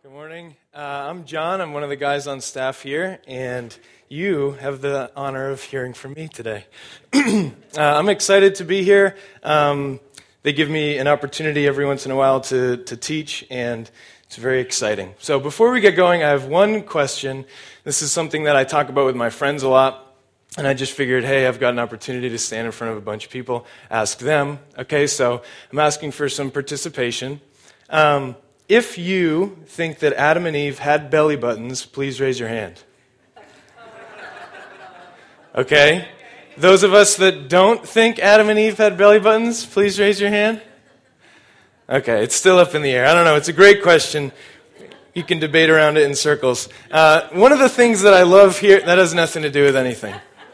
Good morning. I'm John. I'm one of the guys on staff here, and you have the honor of hearing from me today. I'm excited to be here. They give me an opportunity every once in a while to teach, and it's very exciting. So before we get going, I have one question. This is something that I talk about with my friends a lot, and I just figured, hey, I've got an opportunity to stand in front of a bunch of people, ask them. Okay, so I'm asking for some participation. If you think that Adam and Eve had belly buttons, please raise your hand. Okay? Those of us that don't think Adam and Eve had belly buttons, please raise your hand. Okay, it's still up in the air. I don't know. It's a great question. You can debate around it in circles. One of the things that I love here, that has nothing to do with anything.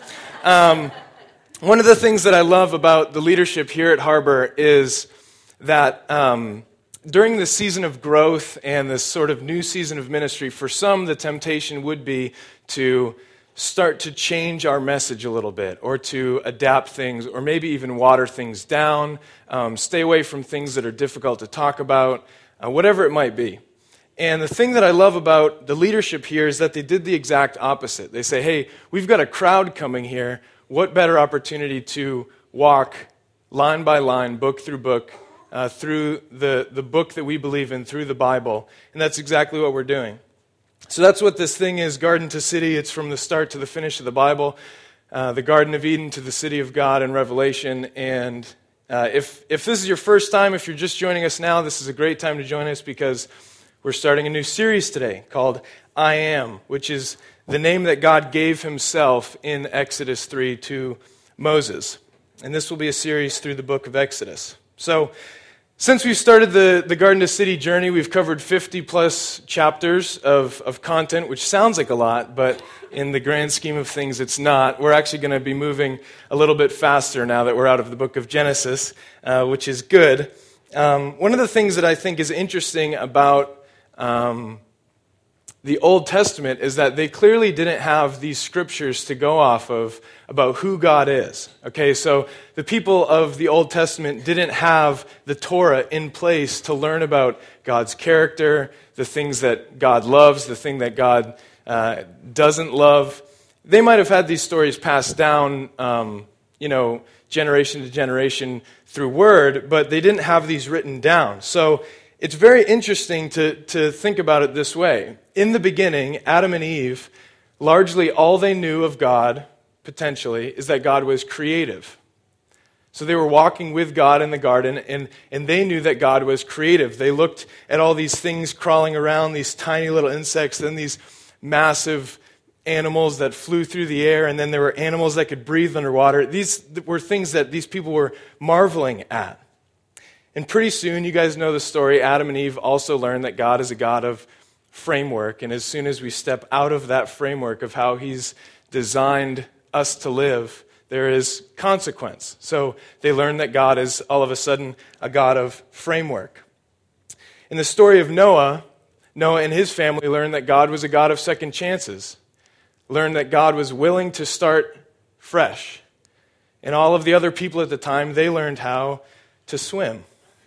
One of the things that I love about the leadership here at Harbor is that during the season of growth and this sort of new season of ministry, for some, the temptation would be to start to change our message a little bit, or to adapt things, or maybe even water things down, stay away from things that are difficult to talk about, whatever it might be. And the thing that I love about the leadership here is that they did the exact opposite. They say, hey, we've got a crowd coming here. What better opportunity to walk line by line, book through book, through the book that we believe in, through the Bible. And that's exactly what we're doing. So that's what this thing is, Garden to City. It's from the start to the finish of the Bible, the Garden of Eden to the City of God in Revelation. And if this is your first time, if you're just joining us now, this is a great time to join us because we're starting a new series today called I Am, which is the name that God gave himself in Exodus 3 to Moses. And this will be a series through the book of Exodus. So since we started the Garden to City journey, we've covered 50-plus chapters of content, which sounds like a lot, but in the grand scheme of things, it's not. We're actually going to be moving a little bit faster now that we're out of the book of Genesis, which is good. One of the things that I think is interesting about the Old Testament is that they clearly didn't have these scriptures to go off of about who God is. Okay, so the people of the Old Testament didn't have the Torah in place to learn about God's character, the things that God loves, the thing that God doesn't love. They might have had these stories passed down, generation to generation through word, but they didn't have these written down. So it's very interesting to think about it this way. In the beginning, Adam and Eve, largely all they knew of God, potentially, is that God was creative. So they were walking with God in the garden, and they knew that God was creative. They looked at all these things crawling around, these tiny little insects, then these massive animals that flew through the air, and then there were animals that could breathe underwater. These were things that these people were marveling at. And pretty soon, you guys know the story, Adam and Eve also learned that God is a God of framework. And as soon as we step out of that framework of how he's designed us to live, there is consequence. So they learn that God is all of a sudden a God of framework. In the story of Noah and his family learned that God was a God of second chances, learned that God was willing to start fresh. And all of the other people at the time, they learned how to swim.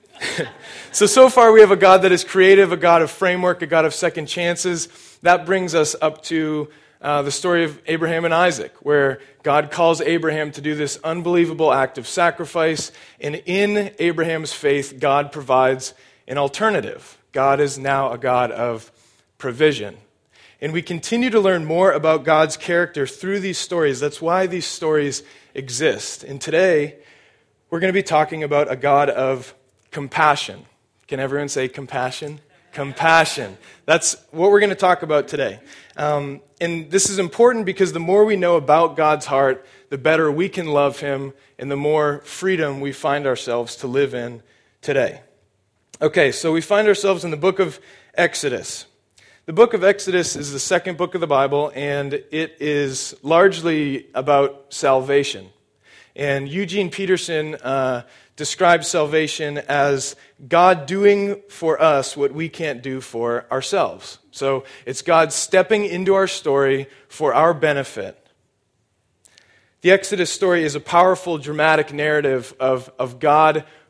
So far we have a God that is creative, a God of framework, a God of second chances. That brings us up to the story of Abraham and Isaac, where God calls Abraham to do this unbelievable act of sacrifice, and in Abraham's faith, God provides an alternative. God is now a God of provision. And we continue to learn more about God's character through these stories. That's why these stories exist. And today, we're going to be talking about a God of compassion. Can everyone say compassion? Compassion. That's what we're going to talk about today. And this is important because the more we know about God's heart, the better we can love him and the more freedom we find ourselves to live in today. Okay, so we find ourselves in the book of Exodus. The book of Exodus is the second book of the Bible, and it is largely about salvation. And Eugene Peterson describes salvation as God doing for us what we can't do for ourselves. So it's God stepping into our story for our benefit. The Exodus story is a powerful, dramatic narrative of God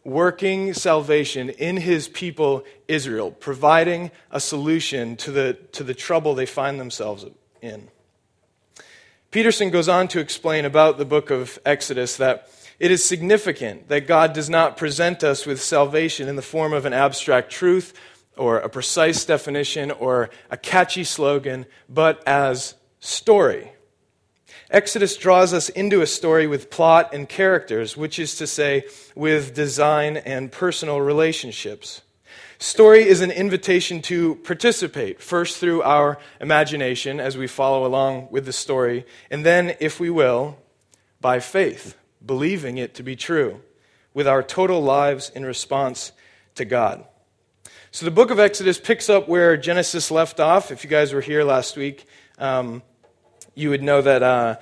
working salvation in his people Israel, providing a solution to the trouble they find themselves in. Peterson goes on to explain about the book of Exodus that it is significant that God does not present us with salvation in the form of an abstract truth or a precise definition or a catchy slogan, but as story. Exodus draws us into a story with plot and characters, which is to say, with design and personal relationships. Story is an invitation to participate, first through our imagination as we follow along with the story, and then, if we will, by faith, believing it to be true, with our total lives in response to God. So the book of Exodus picks up where Genesis left off. If you guys were here last week, you would know that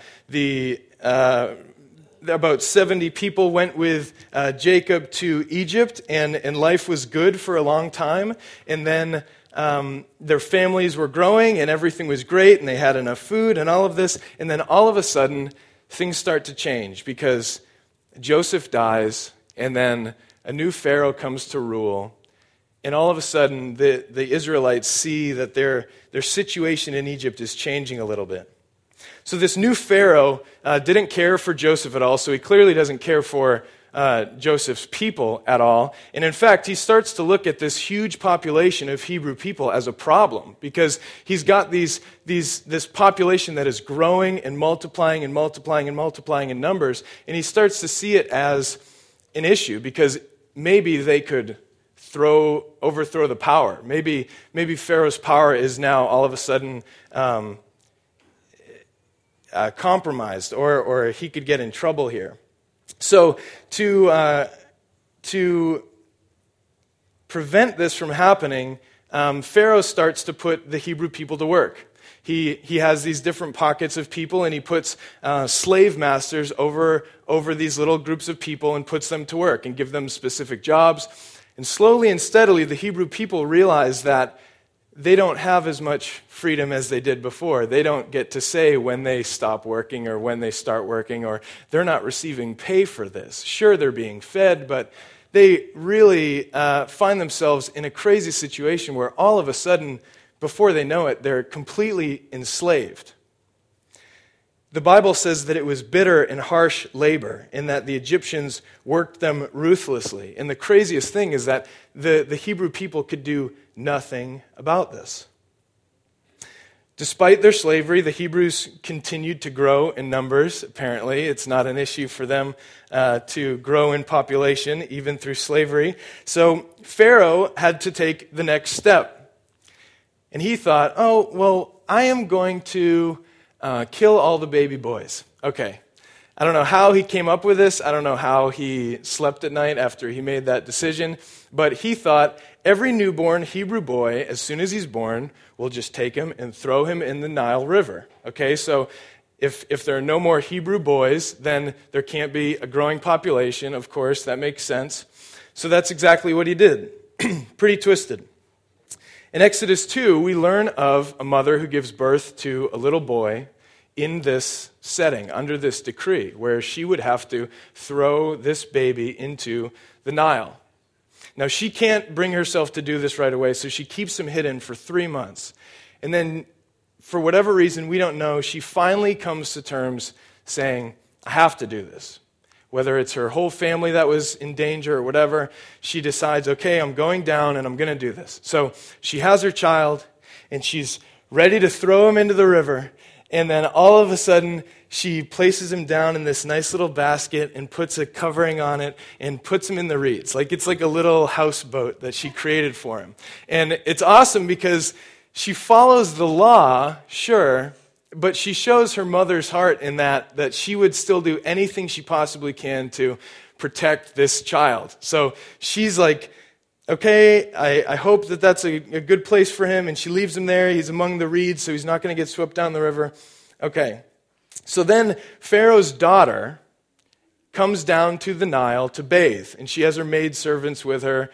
about 70 people went with Jacob to Egypt, and life was good for a long time. And then their families were growing, and everything was great, and they had enough food and all of this. And then all of a sudden, things start to change because Joseph dies, and then a new Pharaoh comes to rule. And all of a sudden, the Israelites see that their situation in Egypt is changing a little bit. So this new Pharaoh didn't care for Joseph at all, so he clearly doesn't care for Joseph's people at all. And in fact, he starts to look at this huge population of Hebrew people as a problem, because he's got this population that is growing and multiplying and multiplying and multiplying in numbers, and he starts to see it as an issue, because maybe they could overthrow the power. Maybe Pharaoh's power is now all of a sudden compromised, or he could get in trouble here. So to prevent this from happening, Pharaoh starts to put the Hebrew people to work. He has these different pockets of people, and he puts slave masters over these little groups of people and puts them to work and give them specific jobs. And slowly and steadily, the Hebrew people realize that they don't have as much freedom as they did before. They don't get to say when they stop working or when they start working, or they're not receiving pay for this. Sure, they're being fed, but they really find themselves in a crazy situation where all of a sudden, before they know it, they're completely enslaved. The Bible says that it was bitter and harsh labor, and that the Egyptians worked them ruthlessly. And the craziest thing is that the Hebrew people could do nothing about this. Despite their slavery, the Hebrews continued to grow in numbers, apparently. It's not an issue for them to grow in population, even through slavery. So Pharaoh had to take the next step. And he thought, oh, well, I am going to kill all the baby boys. Okay. I don't know how he came up with this. I don't know how he slept at night after he made that decision. But he thought every newborn Hebrew boy, as soon as he's born, we'll just take him and throw him in the Nile River. Okay, so if there are no more Hebrew boys, then there can't be a growing population. Of course, that makes sense. So that's exactly what he did. Pretty twisted. In Exodus 2, we learn of a mother who gives birth to a little boy in this setting, under this decree, where she would have to throw this baby into the Nile. Now, she can't bring herself to do this right away, so she keeps him hidden for 3 months. And then, for whatever reason, we don't know, she finally comes to terms saying, I have to do this. Whether it's her whole family that was in danger or whatever, she decides, okay, I'm going down and I'm going to do this. So she has her child, and she's ready to throw him into the river. And then all of a sudden, she places him down in this nice little basket and puts a covering on it and puts him in the reeds. It's like a little houseboat that she created for him. And it's awesome because she follows the law, sure, but she shows her mother's heart in that she would still do anything she possibly can to protect this child. So she's like, okay, I hope that that's a good place for him, and she leaves him there. He's among the reeds, so he's not going to get swept down the river. Okay, so then Pharaoh's daughter comes down to the Nile to bathe, and she has her maidservants with her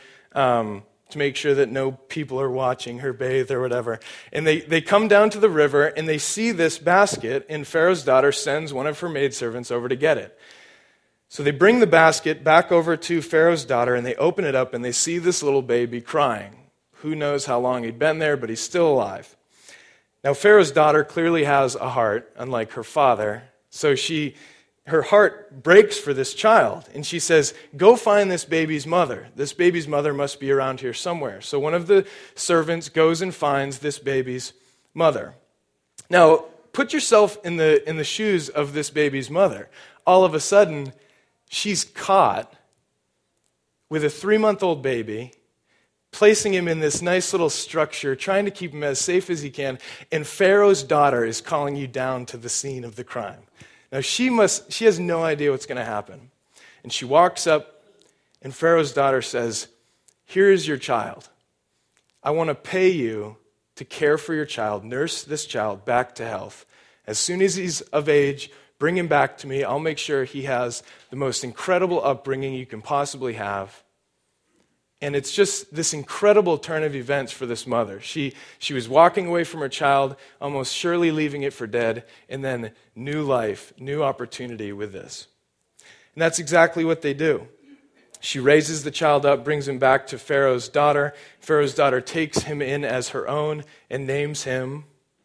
to make sure that no people are watching her bathe or whatever. And they come down to the river, and they see this basket, and Pharaoh's daughter sends one of her maidservants over to get it. So they bring the basket back over to Pharaoh's daughter, and they open it up, and they see this little baby crying. Who knows how long he'd been there, but he's still alive. Now, Pharaoh's daughter clearly has a heart, unlike her father. So her heart breaks for this child, and she says, go find this baby's mother. This baby's mother must be around here somewhere. So one of the servants goes and finds this baby's mother. Now, put yourself in the shoes of this baby's mother. All of a sudden, she's caught with a 3-month-old baby, placing him in this nice little structure, trying to keep him as safe as he can, and Pharaoh's daughter is calling you down to the scene of the crime. Now, she has no idea what's going to happen. And she walks up, and Pharaoh's daughter says, here is your child. I want to pay you to care for your child, nurse this child back to health. As soon as he's of age, bring him back to me. I'll make sure he has the most incredible upbringing you can possibly have. And it's just this incredible turn of events for this mother. She was walking away from her child, almost surely leaving it for dead, and then new life, new opportunity with this. And that's exactly what they do. She raises the child up, brings him back to Pharaoh's daughter. Pharaoh's daughter takes him in as her own and names him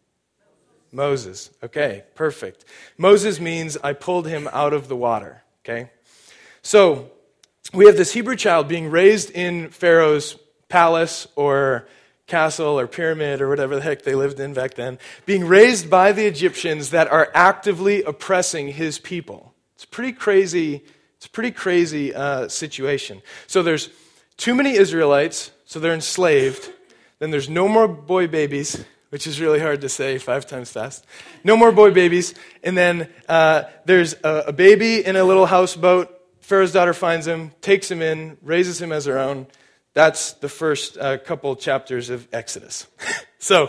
Moses. Okay, perfect. Moses means I pulled him out of the water. Okay? So, we have this Hebrew child being raised in Pharaoh's palace or castle or pyramid or whatever the heck they lived in back then, being raised by the Egyptians that are actively oppressing his people. It's a pretty crazy situation. So there's too many Israelites, so they're enslaved. Then there's no more boy babies, which is really hard to say 5 times fast. No more boy babies. And then there's a baby in a little houseboat. Pharaoh's daughter finds him, takes him in, raises him as her own. That's the first couple chapters of Exodus. So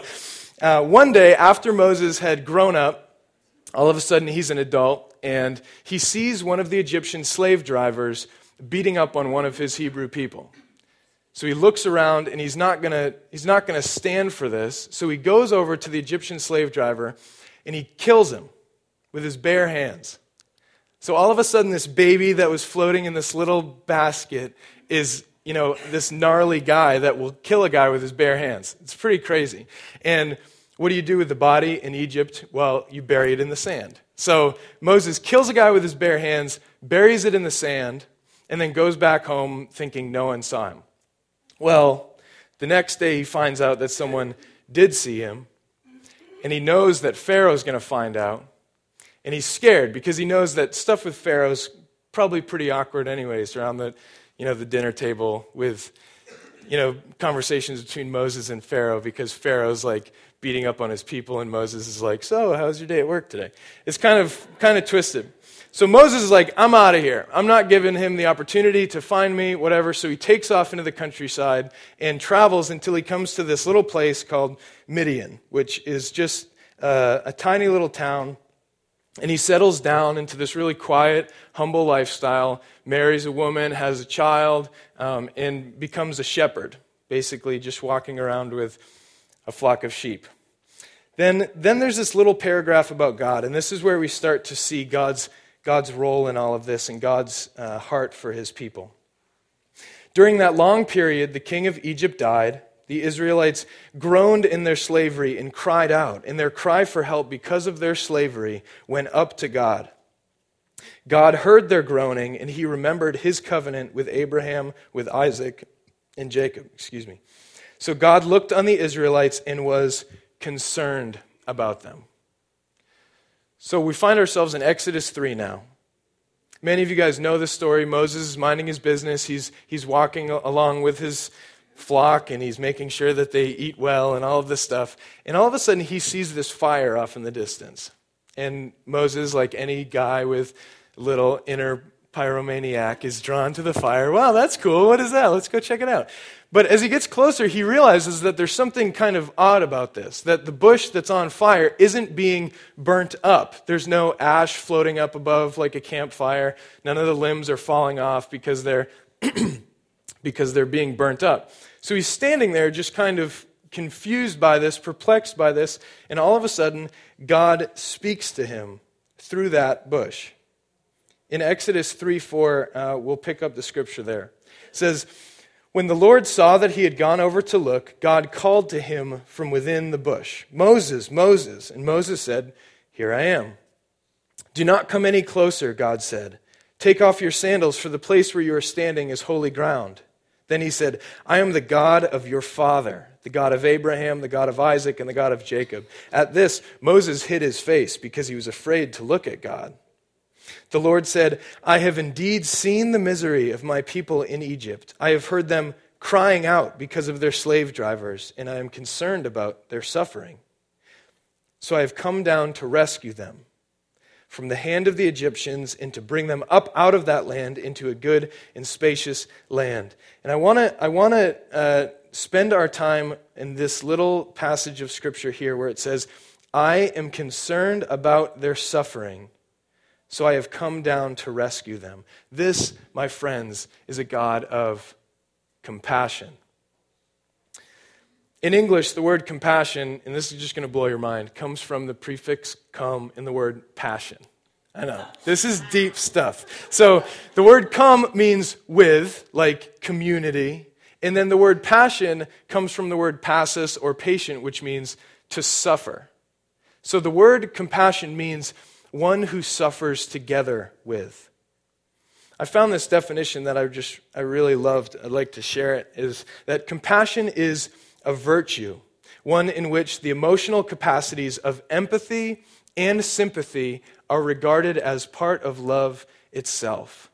one day after Moses had grown up, all of a sudden he's an adult, and he sees one of the Egyptian slave drivers beating up on one of his Hebrew people. So he looks around, and he's not gonna stand for this. So he goes over to the Egyptian slave driver, and he kills him with his bare hands. So all of a sudden, this baby that was floating in this little basket is, this gnarly guy that will kill a guy with his bare hands. It's pretty crazy. And what do you do with the body in Egypt? Well, you bury it in the sand. So Moses kills a guy with his bare hands, buries it in the sand, and then goes back home thinking no one saw him. Well, the next day he finds out that someone did see him, and he knows that Pharaoh's going to find out. And he's scared because he knows that stuff with Pharaoh's probably pretty awkward anyways around the dinner table with, conversations between Moses and Pharaoh, because Pharaoh's like beating up on his people and Moses is like, so how's your day at work today? It's kind of twisted. So Moses is like, I'm out of here. I'm not giving him the opportunity to find me, whatever. So he takes off into the countryside and travels until he comes to this little place called Midian, which is just a tiny little town. And he settles down into this really quiet, humble lifestyle, marries a woman, has a child, and becomes a shepherd, basically just walking around with a flock of sheep. Then there's this little paragraph about God, and this is where we start to see God's role in all of this and God's heart for his people. During that long period, the king of Egypt died. The Israelites groaned in their slavery and cried out, and their cry for help because of their slavery went up to God. God heard their groaning, and he remembered his covenant with Abraham, with Isaac, and Jacob. So God looked on the Israelites and was concerned about them. So we find ourselves in Exodus 3 now. Many of you guys know this story. Moses is minding his business. He's walking along with his flock, and he's making sure that they eat well and all of this stuff. And all of a sudden, he sees this fire off in the distance. And Moses, like any guy with a little inner pyromaniac, is drawn to the fire. Wow, that's cool. What is that? Let's go check it out. But as he gets closer, he realizes that there's something kind of odd about this, that the bush that's on fire isn't being burnt up. There's no ash floating up above like a campfire. None of the limbs are falling off because they're being burnt up. So he's standing there just kind of confused by this, perplexed by this, and all of a sudden, God speaks to him through that bush. In Exodus 3:4, we'll pick up the scripture there. It says, "When the Lord saw that he had gone over to look, God called to him from within the bush, 'Moses, Moses.' And Moses said, 'Here I am.' 'Do not come any closer,' God said. 'Take off your sandals, for the place where you are standing is holy ground.' Then he said, 'I am the God of your father, the God of Abraham, the God of Isaac, and the God of Jacob.' At this, Moses hid his face because he was afraid to look at God. The Lord said, 'I have indeed seen the misery of my people in Egypt. I have heard them crying out because of their slave drivers, and I am concerned about their suffering. So I have come down to rescue them from the hand of the Egyptians and to bring them up out of that land into a good and spacious land.'" And I want to spend our time in this little passage of Scripture here where it says, "I am concerned about their suffering, so I have come down to rescue them." This, my friends, is a God of compassion. In English, the word compassion, and this is just going to blow your mind, comes from the prefix come in the word passion. I know, this is deep stuff. So the word come means with, like community, and then the word passion comes from the word passus or patient, which means to suffer. So the word compassion means one who suffers together with. I found this definition that I really loved. I'd like to share it, is that compassion is a virtue, one in which the emotional capacities of empathy and sympathy are regarded as part of love itself.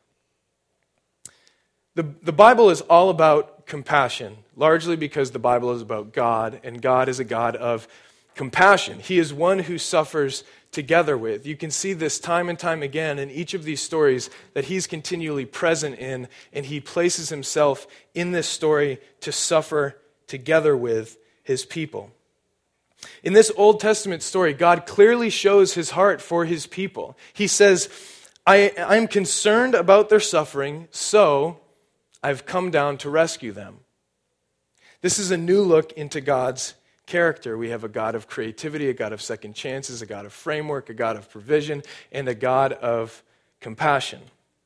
The Bible is all about compassion, largely because the Bible is about God, and God is a God of compassion. He is one who suffers together with. You can see this time and time again in each of these stories that he's continually present in, and he places himself in this story to suffer together with his people. In this Old Testament story, God clearly shows his heart for his people. He says, I'm concerned about their suffering, so I've come down to rescue them. This is a new look into God's character. We have a God of creativity, a God of second chances, a God of framework, a God of provision, and a God of compassion.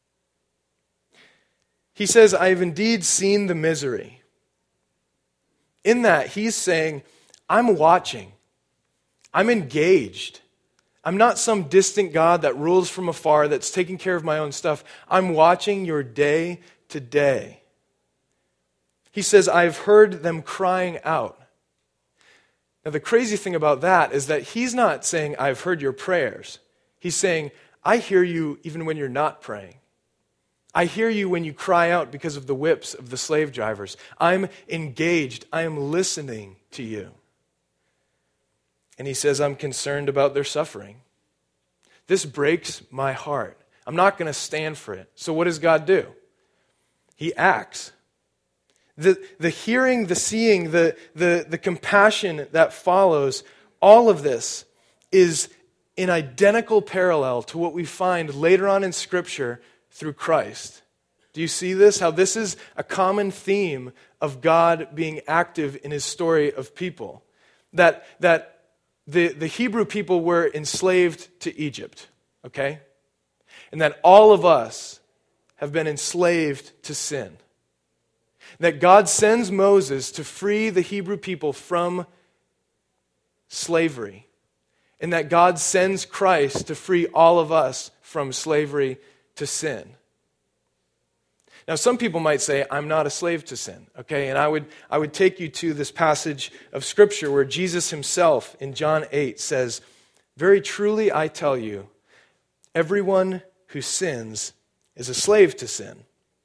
He says, "I've indeed seen the misery." In that, he's saying, I'm watching. I'm engaged. I'm not some distant God that rules from afar, that's taking care of my own stuff. I'm watching your day to day. He says, I've heard them crying out. Now, the crazy thing about that is that he's not saying, I've heard your prayers. He's saying, I hear you even when you're not praying. I hear you when you cry out because of the whips of the slave drivers. I'm engaged. I am listening to you. And he says, I'm concerned about their suffering. This breaks my heart. I'm not going to stand for it. So what does God do? He acts. The hearing, the seeing, the compassion that follows, all of this is in identical parallel to what we find later on in Scripture through Christ. Do you see this? How this is a common theme of God being active in his story of people. That the Hebrew people were enslaved to Egypt, okay? And that all of us have been enslaved to sin. That God sends Moses to free the Hebrew people from slavery. And that God sends Christ to free all of us from slavery to sin. Now, some people might say, I'm not a slave to sin, okay? And I would take you to this passage of Scripture where Jesus himself in John 8 says, very truly I tell you, everyone who sins is a slave to sin.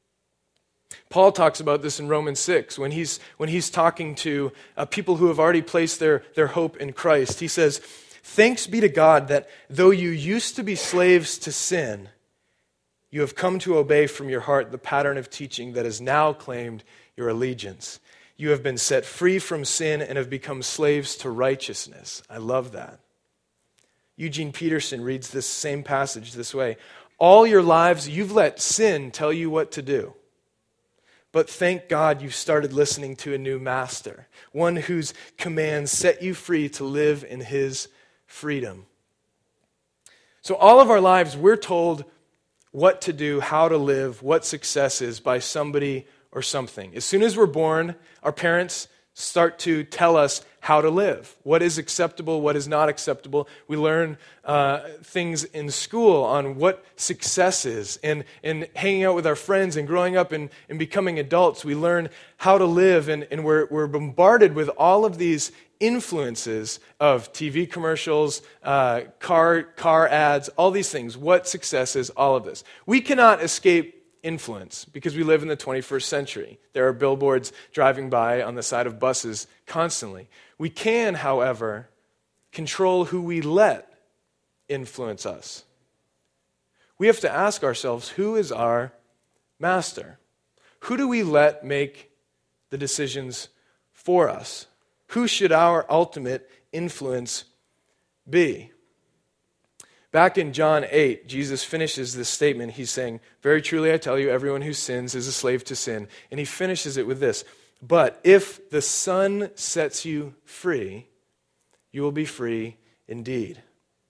Paul talks about this in Romans 6 when he's talking to people who have already placed their hope in Christ. He says, thanks be to God that though you used to be slaves to sin, you have come to obey from your heart the pattern of teaching that has now claimed your allegiance. You have been set free from sin and have become slaves to righteousness. I love that. Eugene Peterson reads this same passage this way. All your lives, you've let sin tell you what to do. But thank God you've started listening to a new master, one whose commands set you free to live in his freedom. So all of our lives, we're told what to do, how to live, what success is by somebody or something. As soon as we're born, our parents start to tell us how to live, what is acceptable, what is not acceptable. We learn things in school on what success is. And hanging out with our friends and growing up and becoming adults, we learn how to live, and we're bombarded with all of these influences of TV commercials, car ads, all these things, what success is, all of this. We cannot escape influence because we live in the 21st century. There are billboards driving by on the side of buses constantly. We can, however, control who we let influence us. We have to ask ourselves, who is our master? Who do we let make the decisions for us? Who should our ultimate influence be? Back in John 8, Jesus finishes this statement. He's saying, "Very truly I tell you, everyone who sins is a slave to sin." And he finishes it with this, "But if the Son sets you free, you will be free indeed."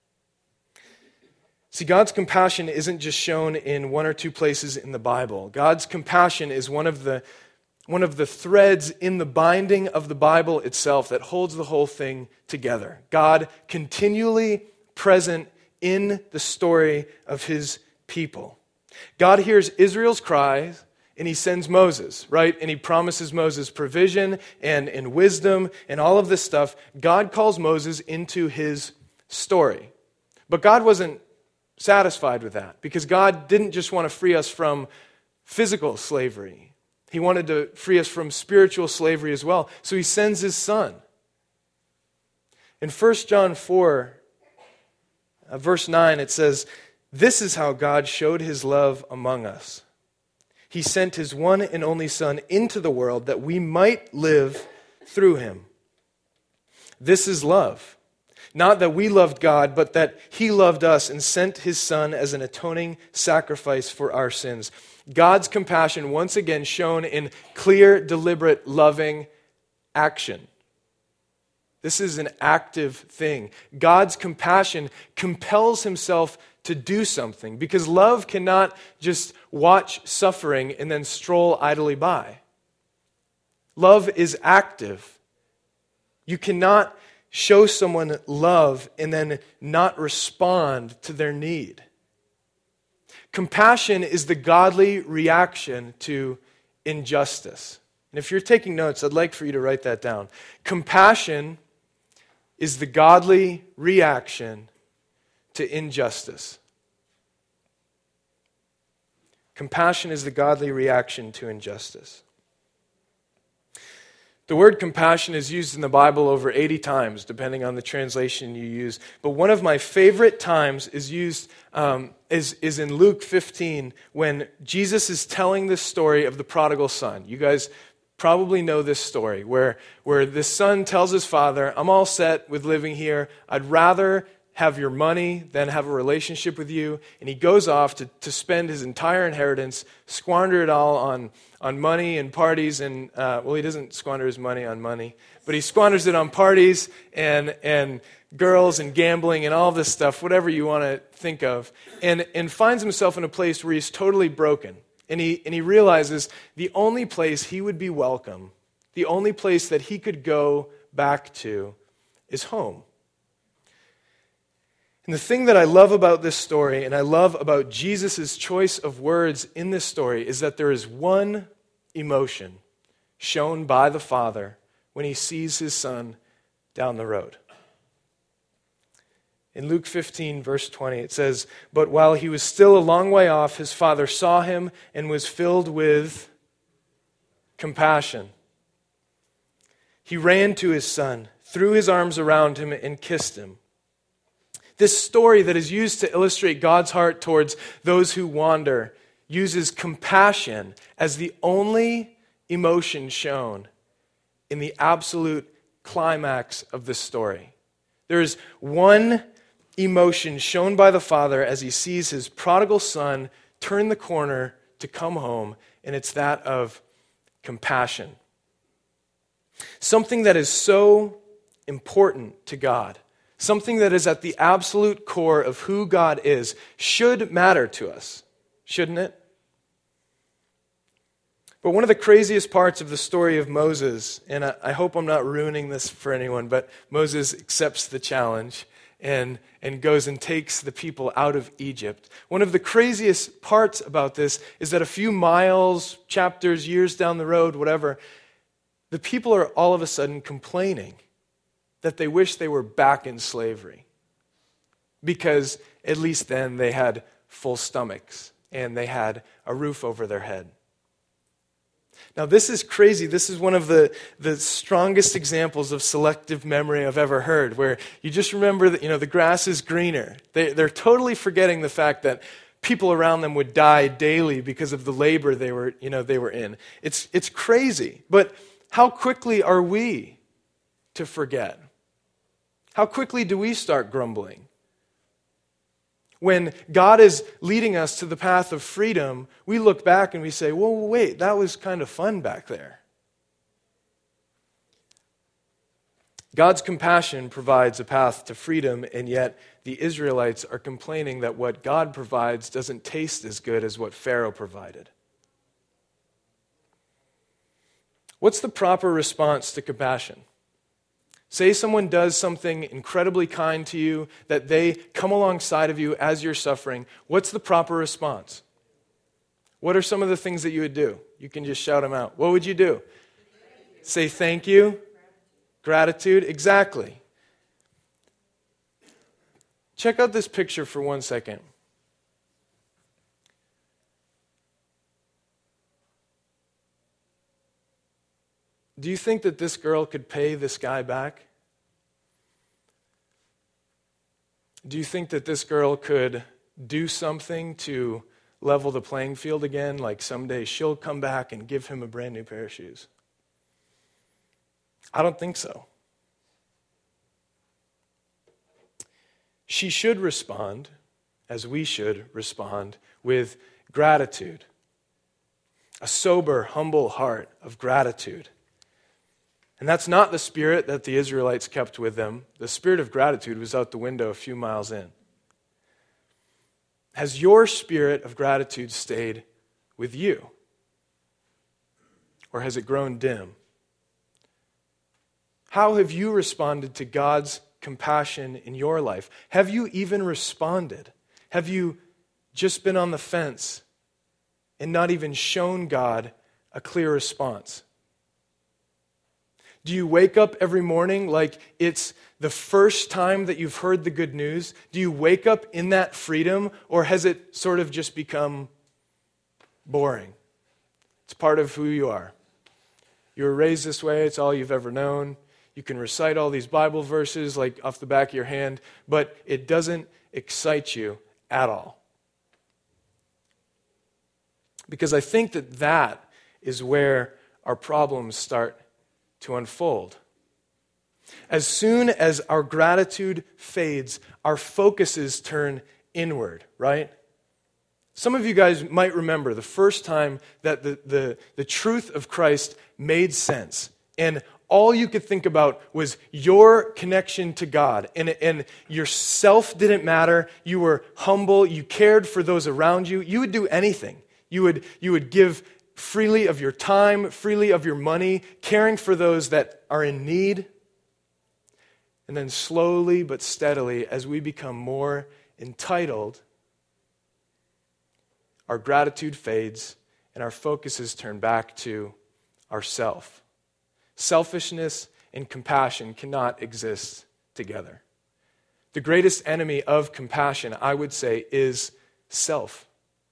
See, God's compassion isn't just shown in one or two places in the Bible. God's compassion is one of the threads in the binding of the Bible itself that holds the whole thing together. God continually present in the story of his people. God hears Israel's cries, and he sends Moses, right? And he promises Moses provision and wisdom and all of this stuff. God calls Moses into his story. But God wasn't satisfied with that, because God didn't just want to free us from physical slavery. He wanted to free us from spiritual slavery as well. So he sends his Son. In 1 John 4, verse 9, it says, "This is how God showed his love among us. He sent his one and only Son into the world that we might live through him. This is love. Not that we loved God, but that he loved us and sent his Son as an atoning sacrifice for our sins." God's compassion once again shown in clear, deliberate, loving action. This is an active thing. God's compassion compels himself to do something, because love cannot just watch suffering and then stroll idly by. Love is active. You cannot show someone love and then not respond to their need. Compassion is the godly reaction to injustice. And if you're taking notes, I'd like for you to write that down. Compassion is the godly reaction to injustice. Compassion is the godly reaction to injustice. The word compassion is used in the Bible over 80 times, depending on the translation you use. But one of my favorite times is in Luke 15, when Jesus is telling this story of the prodigal son. You guys probably know this story, where the son tells his father, "I'm all set with living here. I'd rather have your money than have a relationship with you." And he goes off to spend his entire inheritance, squander it all on money and parties. And, he doesn't squander his money on money, but he squanders it on parties and girls and gambling and all this stuff, whatever you want to think of, and finds himself in a place where he's totally broken. And he realizes the only place he would be welcome, the only place that he could go back to, is home. And the thing that I love about this story, and I love about Jesus' choice of words in this story, is that there is one emotion shown by the Father when he sees his son down the road. In Luke 15, verse 20, it says, "But while he was still a long way off, his father saw him and was filled with compassion. He ran to his son, threw his arms around him, and kissed him." This story that is used to illustrate God's heart towards those who wander uses compassion as the only emotion shown in the absolute climax of the story. There is one emotion shown by the Father as he sees his prodigal son turn the corner to come home, and it's that of compassion. Something that is so important to God, something that is at the absolute core of who God is, should matter to us. shouldn't it? But one of the craziest parts of the story of Moses, and I hope I'm not ruining this for anyone, but Moses accepts the challenge and goes and takes the people out of Egypt. One of the craziest parts about this is that a few miles, chapters, years down the road, whatever, the people are all of a sudden complaining that they wish they were back in slavery because at least then they had full stomachs and they had a roof over their head. Now, this is crazy. This is one of the strongest examples of selective memory I've ever heard, where you just remember that, the grass is greener. They're totally forgetting the fact that people around them would die daily because of the labor they were in. It's crazy. But how quickly are we to forget? How quickly do we start grumbling? When God is leading us to the path of freedom, we look back and we say, whoa, wait, that was kind of fun back there. God's compassion provides a path to freedom, and yet the Israelites are complaining that what God provides doesn't taste as good as what Pharaoh provided. What's the proper response to compassion? Say someone does something incredibly kind to you, that they come alongside of you as you're suffering. What's the proper response? What are some of the things that you would do? You can just shout them out. What would you do? Say thank you. Gratitude. Exactly. Check out this picture for 1 second. Do you think that this girl could pay this guy back? Do you think that this girl could do something to level the playing field again, like someday she'll come back and give him a brand new pair of shoes? I don't think so. She should respond, as we should respond, with gratitude. A sober, humble heart of gratitude. And that's not the spirit that the Israelites kept with them. The spirit of gratitude was out the window a few miles in. Has your spirit of gratitude stayed with you? Or has it grown dim? How have you responded to God's compassion in your life? Have you even responded? Have you just been on the fence and not even shown God a clear response? Do you wake up every morning like it's the first time that you've heard the good news? Do you wake up in that freedom, or has it sort of just become boring? It's part of who you are. You were raised this way, it's all you've ever known. You can recite all these Bible verses like off the back of your hand, but it doesn't excite you at all. Because I think that is where our problems start to unfold. As soon as our gratitude fades, our focuses turn inward, right? Some of you guys might remember the first time that the truth of Christ made sense, and all you could think about was your connection to God, and yourself didn't matter. You were humble. You cared for those around you. You would do anything. You would give freely of your time, freely of your money, caring for those that are in need. And then slowly but steadily, as we become more entitled, our gratitude fades and our focuses turn back to ourself. Selfishness and compassion cannot exist together. The greatest enemy of compassion, I would say, is self.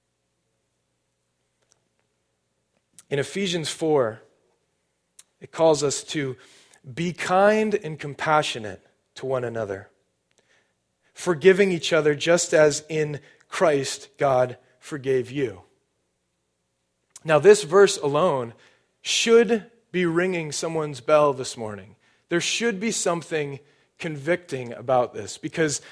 In Ephesians 4, it calls us to be kind and compassionate to one another, forgiving each other just as in Christ God forgave you. Now, this verse alone should be ringing someone's bell this morning. There should be something convicting about this, because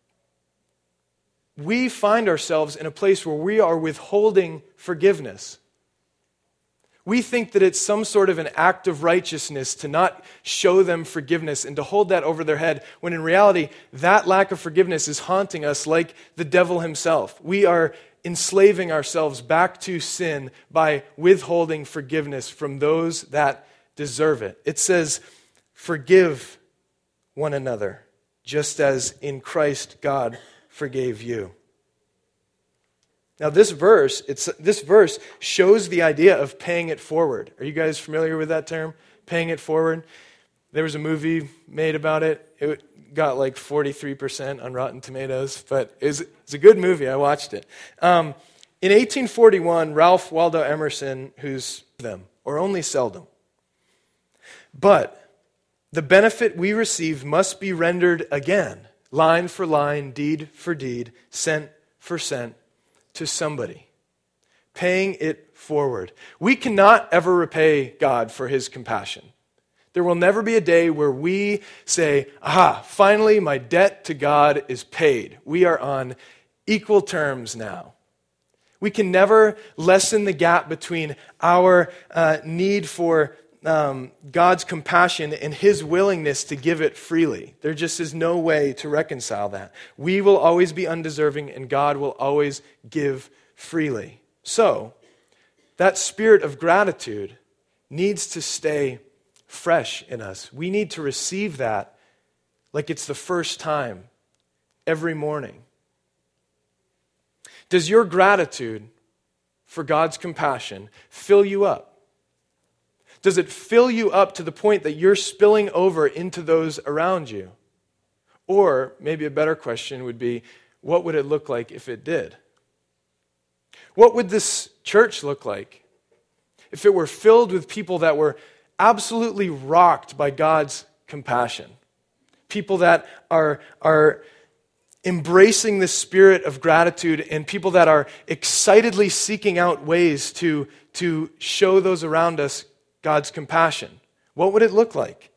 we find ourselves in a place where we are withholding forgiveness. We think that it's some sort of an act of righteousness to not show them forgiveness and to hold that over their head, when in reality, that lack of forgiveness is haunting us like the devil himself. We are enslaving ourselves back to sin by withholding forgiveness from those that deserve it. It says, forgive one another, just as in Christ God forgave you. Now this verse shows the idea of paying it forward. Are you guys familiar with that term? Paying it forward? There was a movie made about it. It got like 43% on Rotten Tomatoes, but it's a good movie. I watched it. In 1841, Ralph Waldo Emerson, who's them, or only seldom. But the benefit we receive must be rendered again, line for line, deed for deed, cent for cent, to somebody. Paying it forward. We cannot ever repay God for his compassion. There will never be a day where we say, aha, finally my debt to God is paid. We are on equal terms now. We can never lessen the gap between our need for God's compassion and his willingness to give it freely. There just is no way to reconcile that. We will always be undeserving and God will always give freely. So, that spirit of gratitude needs to stay fresh in us. We need to receive that like it's the first time every morning. Does your gratitude for God's compassion fill you up? Does it fill you up to the point that you're spilling over into those around you? Or maybe a better question would be, what would it look like if it did? What would this church look like if it were filled with people that were absolutely rocked by God's compassion? People that are embracing this spirit of gratitude and people that are excitedly seeking out ways to show those around us God's compassion. What would it look like?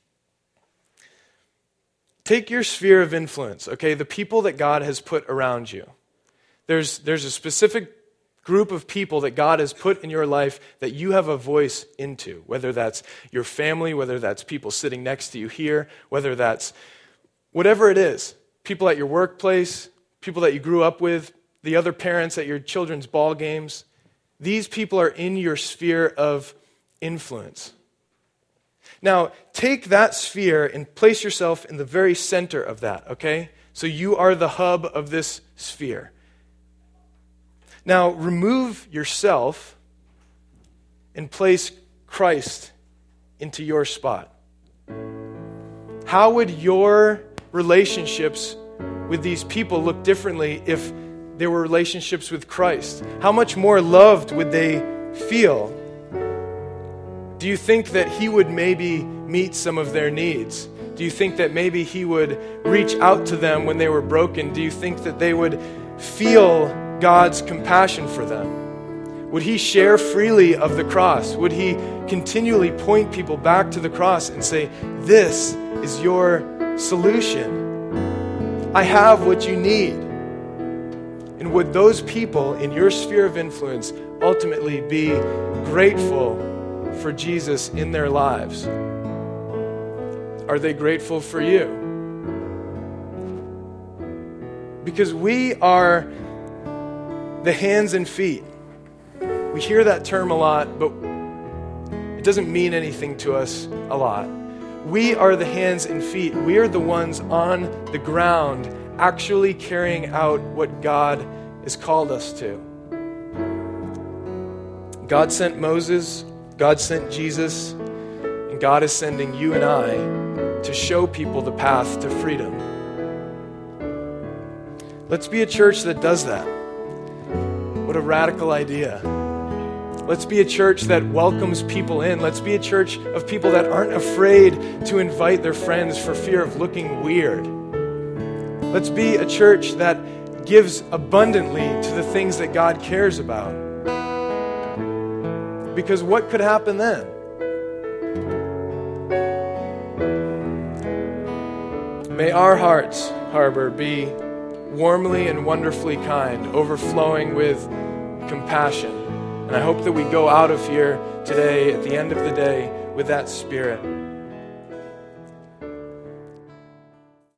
Take your sphere of influence, okay? The people that God has put around you. There's a specific group of people that God has put in your life that you have a voice into, whether that's your family, whether that's people sitting next to you here, whether that's whatever it is, people at your workplace, people that you grew up with, the other parents at your children's ball games. These people are in your sphere of influence. Now, take that sphere and place yourself in the very center of that, okay? So you are the hub of this sphere. Now, remove yourself and place Christ into your spot. How would your relationships with these people look differently if they were relationships with Christ? How much more loved would they feel? Do you think that he would maybe meet some of their needs? Do you think that maybe he would reach out to them when they were broken? Do you think that they would feel God's compassion for them? Would he share freely of the cross? Would he continually point people back to the cross and say, this is your solution. I have what you need. And would those people in your sphere of influence ultimately be grateful for Jesus in their lives? Are they grateful for you? Because we are the hands and feet. We hear that term a lot, but it doesn't mean anything to us a lot. We are the hands and feet. We are the ones on the ground actually carrying out what God has called us to. God sent Moses, God sent Jesus, and God is sending you and I to show people the path to freedom. Let's be a church that does that. What a radical idea. Let's be a church that welcomes people in. Let's be a church of people that aren't afraid to invite their friends for fear of looking weird. Let's be a church that gives abundantly to the things that God cares about. Because what could happen then? May our hearts, Harbor, be warmly and wonderfully kind, overflowing with compassion. And I hope that we go out of here today, at the end of the day, with that spirit.